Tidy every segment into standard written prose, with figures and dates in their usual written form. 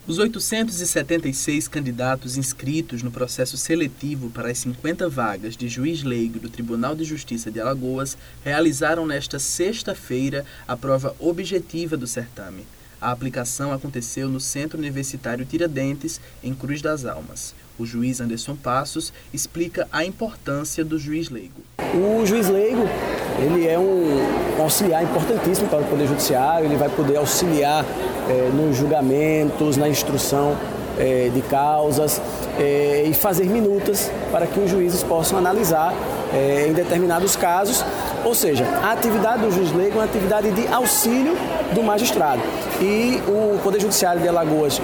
Os 876 candidatos inscritos no processo seletivo para as 50 vagas de juiz leigo do Tribunal de Justiça de Alagoas realizaram nesta sexta-feira a prova objetiva do certame. A aplicação aconteceu no Centro Universitário Tiradentes, em Cruz das Almas. O juiz Anderson Passos explica a importância do juiz leigo. O juiz leigo, ele é um auxiliar importantíssimo para o Poder Judiciário, ele vai poder auxiliar nos julgamentos, na instrução de causas e fazer minutas para que os juízes possam analisar em determinados casos. Ou seja, a atividade do juiz leigo é uma atividade de auxílio do magistrado. E o Poder Judiciário de Alagoas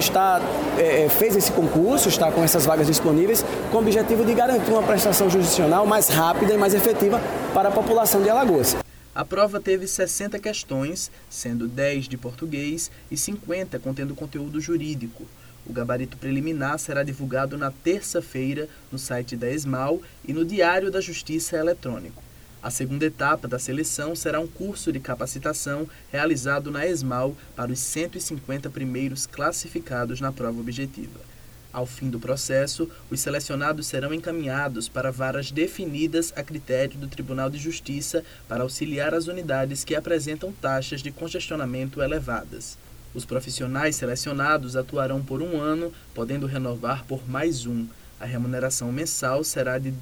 fez esse concurso, está com essas vagas disponíveis, com o objetivo de garantir uma prestação jurisdicional mais rápida e mais efetiva para a população de Alagoas. A prova teve 60 questões, sendo 10 de português e 50 contendo conteúdo jurídico. O gabarito preliminar será divulgado na terça-feira no site da ESMAL e no Diário da Justiça Eletrônico. A segunda etapa da seleção será um curso de capacitação realizado na ESMAL para os 150 primeiros classificados na prova objetiva. Ao fim do processo, os selecionados serão encaminhados para varas definidas a critério do Tribunal de Justiça para auxiliar as unidades que apresentam taxas de congestionamento elevadas. Os profissionais selecionados atuarão por 1 ano, podendo renovar por mais um. A remuneração mensal será de R$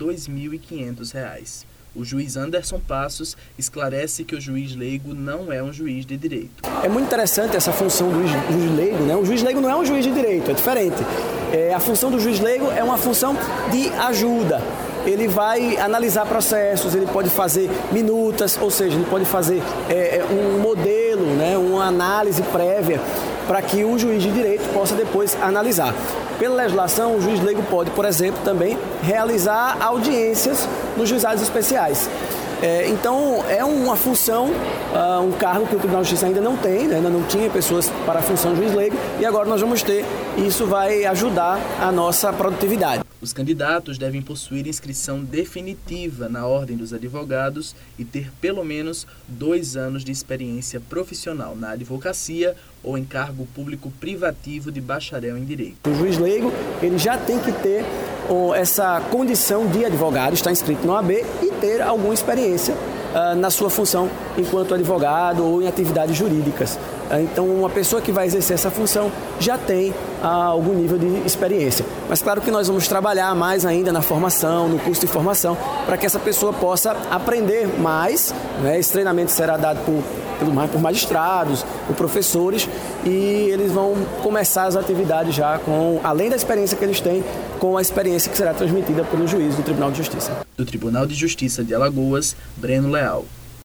2.500. O juiz Anderson Passos esclarece que o juiz leigo não é um juiz de direito. É muito interessante essa função do juiz leigo, né? O juiz leigo não é um juiz de direito, é diferente. A função do juiz leigo é uma função de ajuda. Ele vai analisar processos, ele pode fazer minutas, ou seja, ele pode fazer um modelo, né? Uma análise prévia para que o juiz de direito possa depois analisar. Pela legislação, o juiz leigo pode, por exemplo, também realizar audiências nos juizados especiais. Então, é uma função, um cargo que o Tribunal de Justiça ainda não tem, né? Ainda não tinha pessoas para a função de juiz leigo, e agora nós vamos ter, e isso vai ajudar a nossa produtividade. Os candidatos devem possuir inscrição definitiva na Ordem dos Advogados e ter pelo menos 2 anos de experiência profissional na advocacia ou em cargo público privativo de bacharel em Direito. O juiz leigo, ele já tem que ter essa condição de advogado, estar inscrito na OAB e ter alguma experiência na sua função enquanto advogado ou em atividades jurídicas. Então, uma pessoa que vai exercer essa função já tem algum nível de experiência. Mas claro que nós vamos trabalhar mais ainda na formação, no curso de formação, para que essa pessoa possa aprender mais, né? Esse treinamento será dado por magistrados, por professores, e eles vão começar as atividades já além da experiência que eles têm, com a experiência que será transmitida pelo juiz do Tribunal de Justiça. Do Tribunal de Justiça de Alagoas, Breno Leal.